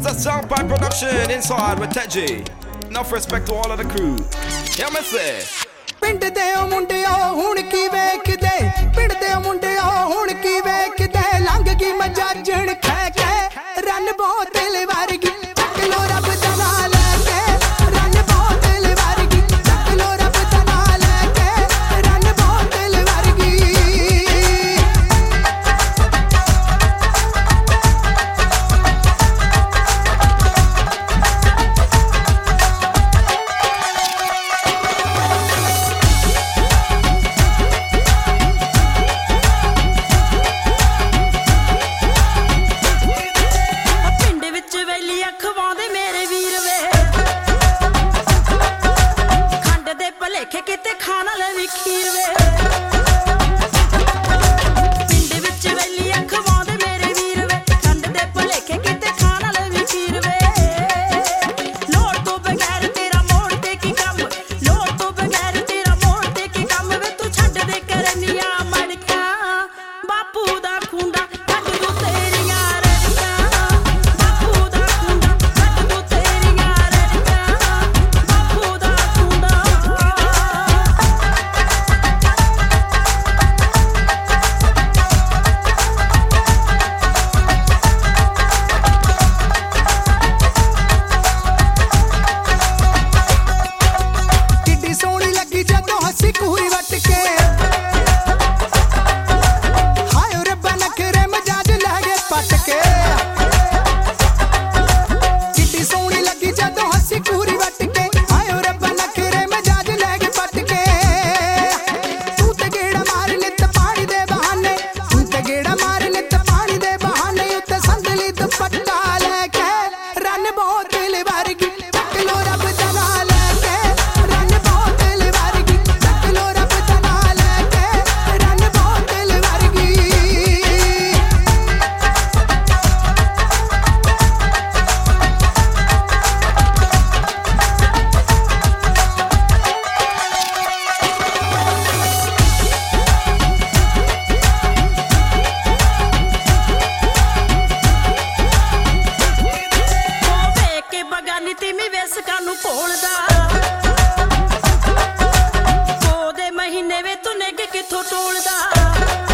a Soundpipe production inside with Ted G. Enough respect to all of the crew. Yeah, me say. ਪਿੰਡ ਦੇ ਉਹ ਮੁੰਡਿਓ ਹੁਣ ਕੀ ਵੇਖਦੇ, ਪਿੰਡ ਦੇ ਉਹ ਮੁੰਡਿਓ ਹੁਣ ਕੀ ਵੇਖਦੇ, ਲੰਘ ਗਈ ਮਜਾਜਣ ਖੈ ਕੇ ਰਨ ਬੋਤਲ ਵਰਗੀ, ਚੱਕ ਲੋ ਰੱਬ ਦਾ ਨਾਂ ਲੈ ਕੇ ਰਨ ਬੋਤਲ ਵਰਗੀ, ਚੱਕ ਲੋ ਰੱਬ ਦਾ ਨਾਂ ਲੈ ਕੇ ਰਨ ਬੋਤਲ ਵਰਗੀ। ਭਲੇਖੇ ਕਿਤੇ ਖਾਣਾ ਲੈ ਵੀ ਖੀਰ ਵੇ, ਪਿੰਡ ਵਿੱਚ ਵੈਲੀ ਅਖਵਾਉਂਦੇ ਮੇਰੇ ਵੀਰ ਵੇ, ਕੰਡ ਦੇ ਭਲੇਖੇ ਕਿਤੇ ਖਾਣਾ ਲੈ ਵੀ ਖੀਰ ਵੇ। ਲੋੜ ਤੋਂ ਬਗੈਰ ਤੇਰਾ ਮੋੜ ਤੇ ਕੀ ਕੰਮ, ਲੋੜ ਤੋਂ ਬਗੈਰ ਤੇਰਾ ਮੋੜ ਤੇ ਕੀ ਕੰਮ ਵੇ, ਤੂੰ ਛੱਡ ਦੇ ਕਰਨੀਆਂ ਮੜਕਾਂ, ਬਾਪੂ ਦਾ ਖੁੰਡਾ ਕੱਢ ਦੂ ਤੇਰੀਆਂ ਰੜਕਾਂ, ਬਾਪੂ ਦਾ ਖੁੰਡਾ ਕੱਢ ਦੂ ਤੇਰੀਆਂ ਰੜਕਾਂ, ਬਾਪੂ ਦਾ ਖੁੰਡਾ। ਕਿੱਡੀ ਸੋਹਣੀ ਲੱਗੀ ਜਦੋਂ ਹੱਸੀ ਕੂਰੀ ਵੱਟ ਕੇ, ਹਾਏ ਰੱਬਾ ਨਖਰੇ ਮਜਾਜ ਲੈ ਗਏ ਪੱਟ ਕੇ। ਕਿੱਡੀ ਸੋਹਣੀ ਲੱਗੀ ਜਦੋਂ ਹੱਸੀ ਕੂਰੀ ਵੱਟ ਕੇ, ਹਾਏ ਰੱਬਾ ਨਖਰੇ ਮਜਾਜ ਲੈ ਗਏ ਪੱਟ ਕੇ। ਤੂੰ ਤੇ ਗੇੜਾ ਮਾਰ ਨਿੱਤ ਪਾਣੀ ਦੇ ਬਹਾਨੇ, ਤੂੰ ਤੇ ਗੇੜਾ ਮਾਰ ਨਿੱਤ ਪਾਣੀ ਦੇ ਬਹਾਨੇ, ਉੱਤੇ ਸੰਦਲੀ ਦੁਪੱਟਾ ਲੈ ਕੇ ਰਨ ਬੋਤਲ ਵਰਗੀ, ਚੱਕ ਲੋ ਰੱਬ ਦਾ ਨਾਂ ਲੈ ਕੇ ਰਨ ਬੋਤਲ ਵਰਗੀ, ਚੱਕ ਲੋ ਰੱਬ ਦਾ ਨਾਂ ਲੈ ਕੇ ਰਨ ਬੋਤਲ ਵਰਗੀ। ਉਹ ਵੇਖ ਕੇ ਬਗਾਨੀ ਤੀਵੀਂ ਵਿਸਕਾਂ ਨੂੰ ਭੋਲਦਾ, ਉਹਦੇ ਮਹੀਨੇ ਵੇ ਤੂੰ ਨਿੱਘ ਕਿੱਥੋਂ ਟੋਲਦਾ।